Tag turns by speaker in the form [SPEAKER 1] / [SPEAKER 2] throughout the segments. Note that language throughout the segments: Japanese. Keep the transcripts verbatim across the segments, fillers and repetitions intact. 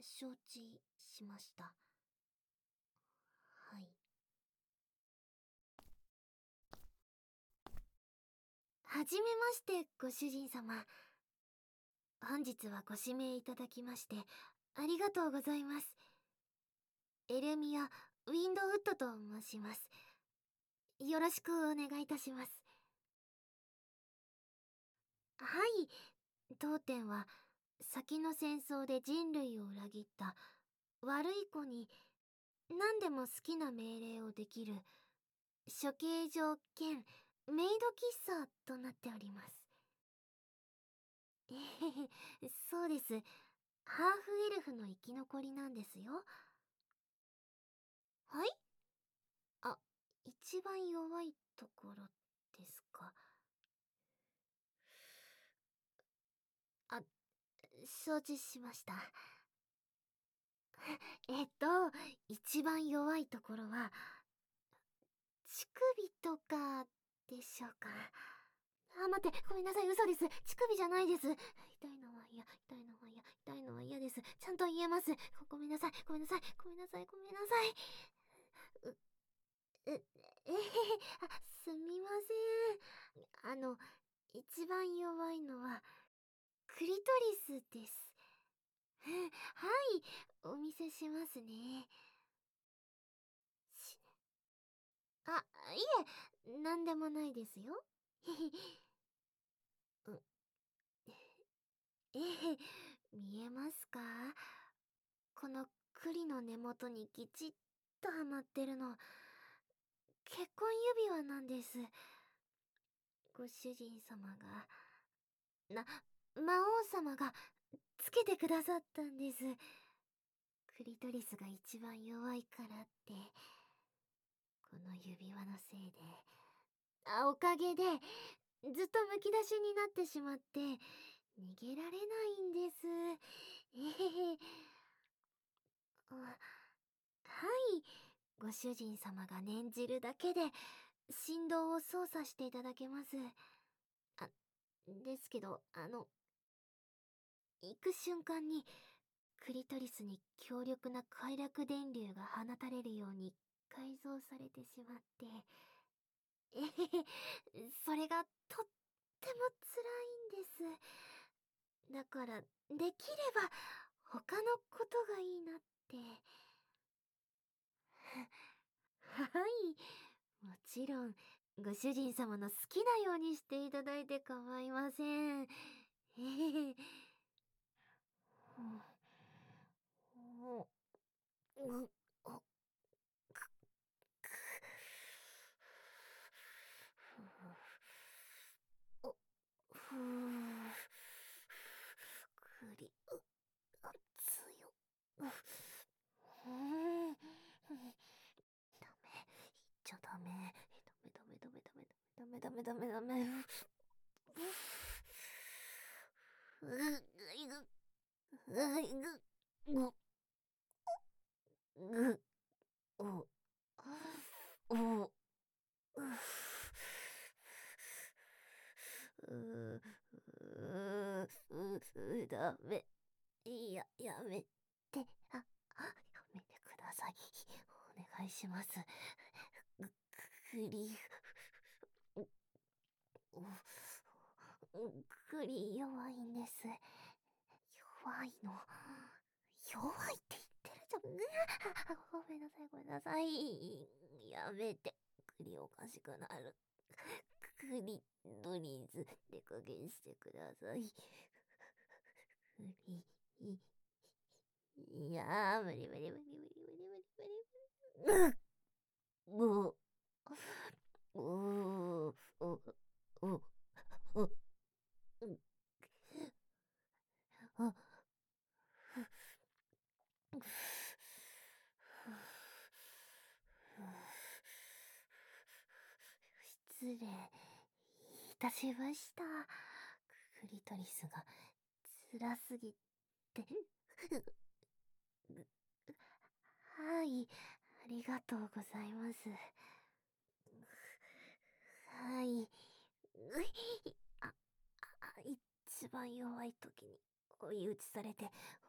[SPEAKER 1] 承知しました。はい。はじめまして、ご主人様。本日はご指名いただきまして、ありがとうございます。エルミア・ウィンドウッドと申します。よろしくお願いいたします。はい。当店は、先の戦争で人類を裏切った悪い子に何でも好きな命令をできる処刑場兼メイド喫茶となっております。えへへ、そうです。ハーフエルフの生き残りなんですよ。はい？あ、一番弱いところですか。あ、承知しました。えっと、一番弱いところは、乳首とかでしょうか。あ、待って、ごめんなさい、嘘です。乳首じゃないです。痛いのは嫌、痛いのは嫌、痛いのは嫌です。ちゃんと言えます。ごめんなさい、ごめんなさい、ごめんなさい、ごめんなさい。う、え、えへへ、あ、すみません。あの、一番弱いのは、クリトリスです。はい、お見せしますね。しあ、いえ、なんでもないですよ。へへ。うん。ええ、見えますか？この栗の根元にギチッとはまってるの、結婚指輪なんです。ご主人様が、な、魔王様がつけてくださったんです。クリトリスが一番弱いからって、この指輪のせいで、あ、おかげで、ずっとむき出しになってしまって、逃げられないんです。えへへ。あ、はい。ご主人様が念じるだけで、振動を操作していただけます。あ、ですけど、あの、行く瞬間に、クリトリスに強力な快楽電流が放たれるように改造されてしまって、えへへ、それがとっても辛いんです。だから、できれば、他のことがいいなって。はい。もちろん、ご主人様の好きなようにしていただいて構いません。ええ。うん、うん、あ、く、く、お、ふう、くり、う、あ、強、う、うん、ダメ、言っちゃダメ、ダメダメダメダメダメダメダメダメダメ、う、う、いぐ、う、いぐ、ぐ、ぐ、お、お、う、う、う、う、ダメ。いや、やめて、あ、あ、やめてください。お願いします。ぐ、くり、お、お、くり弱いんです。弱いの。弱いって言ってるじゃん。うわ、ごめんなさい、ごめんなさい。やめて。くりおかしくなる。くり、ドリーズ、手加減してください。くり、いやー、無理無理無理無理無理無理無理無理。うっ、ううううううあ、失礼いたしました。クリトリスが辛すぎて。はい、ありがとうございます。はい。ういあ、あ、一番弱い時に追い打ちされて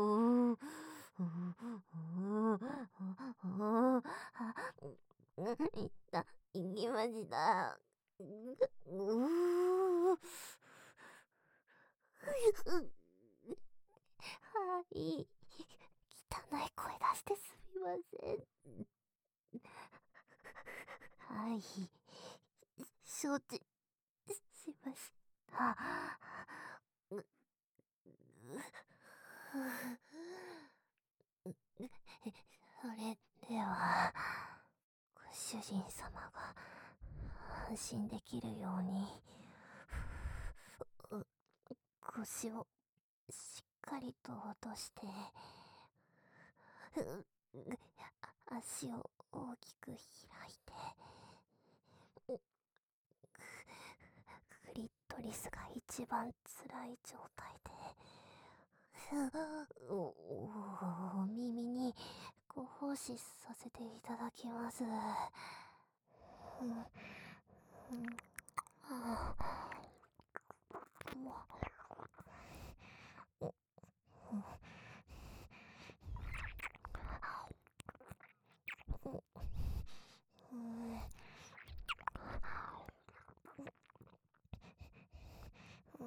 [SPEAKER 1] うー、うー、うー、うー、あ、いった、いきました。ううー。はい。汚い声出してすみません。はい。承知しました。う、う、それでは、ご主人様が安心できるように、う、腰をしっかりと落として、う、足を大きく開いて、クリトリスが一番辛い状態で、お、お耳にご奉仕させていただきます。うん、うん、ああ、もう、うん、うん、うん、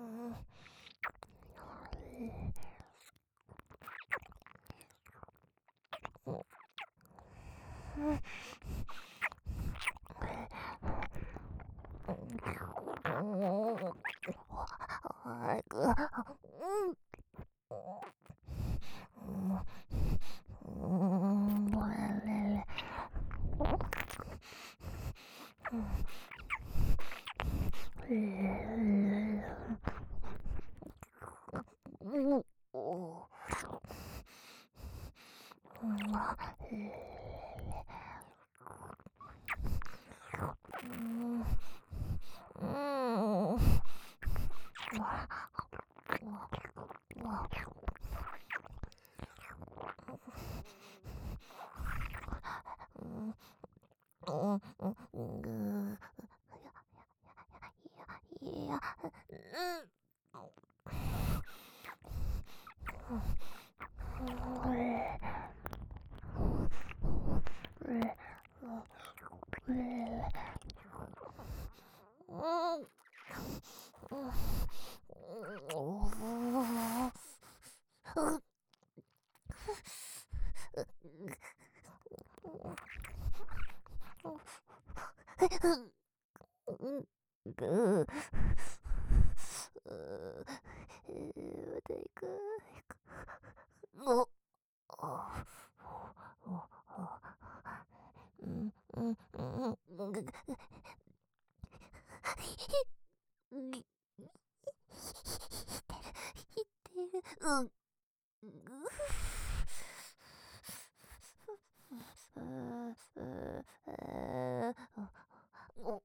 [SPEAKER 1] や、ぐまた行く。おうんうんうんぐぐひってるうんお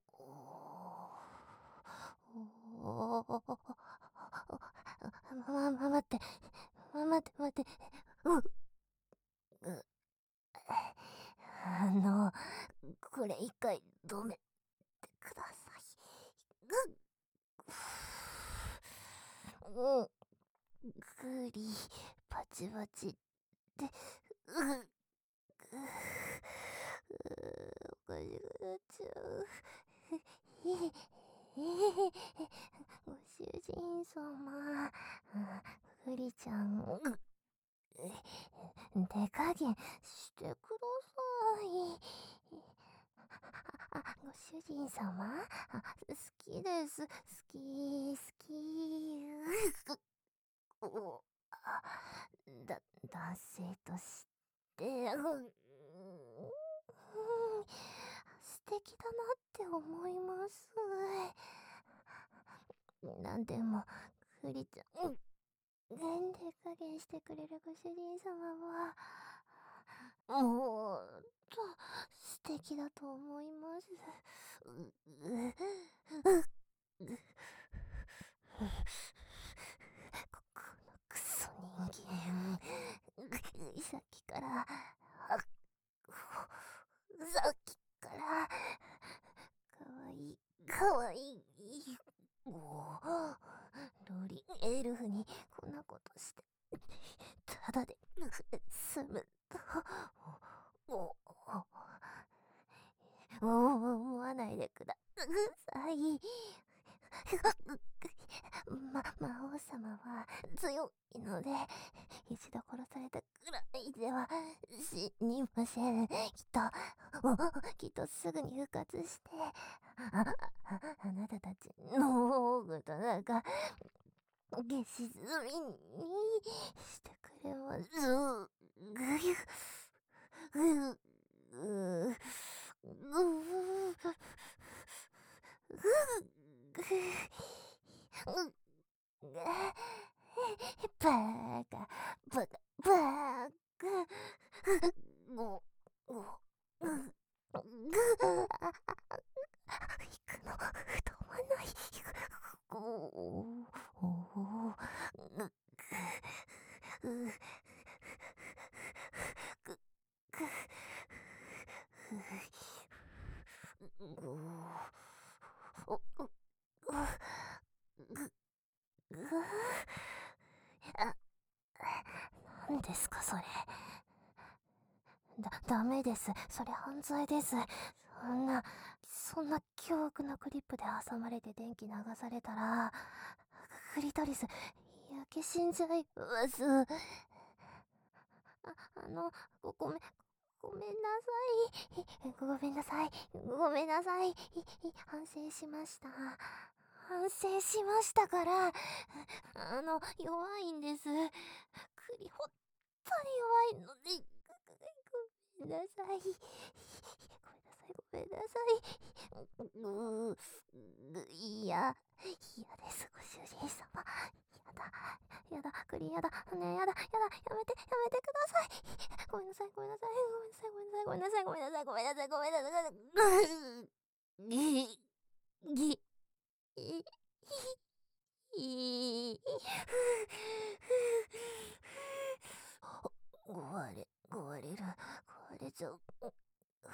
[SPEAKER 1] ま、ま、待って、ま、待って、待って、う、う、あの、これ一回止めてください。う、うん、ぐり、パチパチって、う、う、おかしくなっちゃう。ご主人様、グリちゃん、手加減してください。あ、ご主人様、あ、好きです。好き、好き。おあだ、男性として、うん、素敵だなって思います。なんでも、クリちゃん、年齢加減してくれるご主人様は、もっと素敵だと思います。う、う、う、ここのクソ人間、さっきから、さっきから、かわいい、かわいい。おお、ロリンエルフにこんなことして、ただで済むと、おお、思わないでください。ま、魔王様は強いので、一度殺されたくらいでは死にません。きっと、きっとすぐに復活して、あ、あ、あなたたちのことなんか、消し済みにしてくれます。ぐゆ、ぐ、ぐ、ぐ、ぐ、バーカ、バカ、バーカ、ご、ご、ぐ、ぐ、行くの、止まない。ご、お、お、ぐ、ぐ、ぐ、ぐ、お、ぐ、ぐ、ぐ、あ、何ですかそれ。だ、ダメです。それ犯罪です。そんな、そんな凶悪なクリップで挟まれて電気流されたら、クリトリス、焼け死んじゃいます。あ、あの、ご、ごめん、ごめんなさい。ごめんなさい。ごめんなさい。反省しました。反省しましたから、あの、弱いんです。クリ、ほんとに弱いので、ごめんなさい。ごめんなさい。ごめんなさい。うー、いや、嫌です、ご主人様。やだ、やだ、クリンやだ、ねえ、やだ、やだ、やめて、やめてください。ごめんなさい、ごめんなさい、ごめんなさい、ごめんなさい、ごめんなさい、ごめんなさい、ごめんなさい、ごめんなさい。ぎ、ぎ、い、い、い、壊れ、壊れる、壊れちゃう。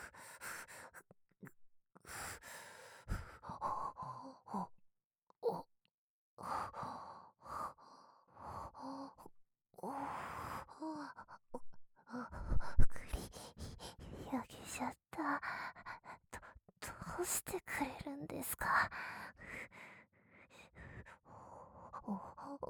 [SPEAKER 1] お、 うしてくれるんですか。おお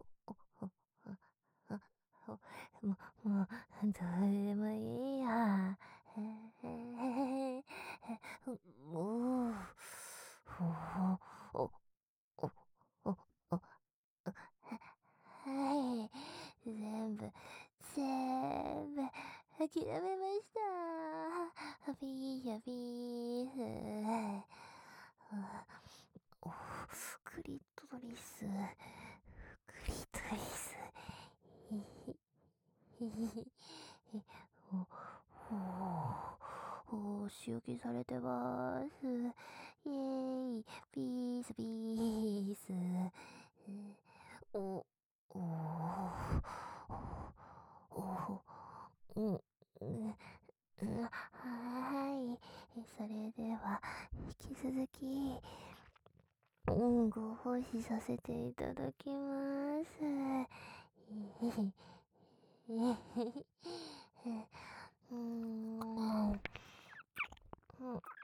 [SPEAKER 1] おもう、もう、どうでもいいや。へへへもう、おおおおおはい。全部、全部、諦めました。ビーやビース。おクリトリス。クリトリス。ひひひひひおおお仕置きされてます。イェーイ。ピースピース。おおおおうん、うん、はい。それでは、引き続き、うん、ご奉仕させていただきます。うん、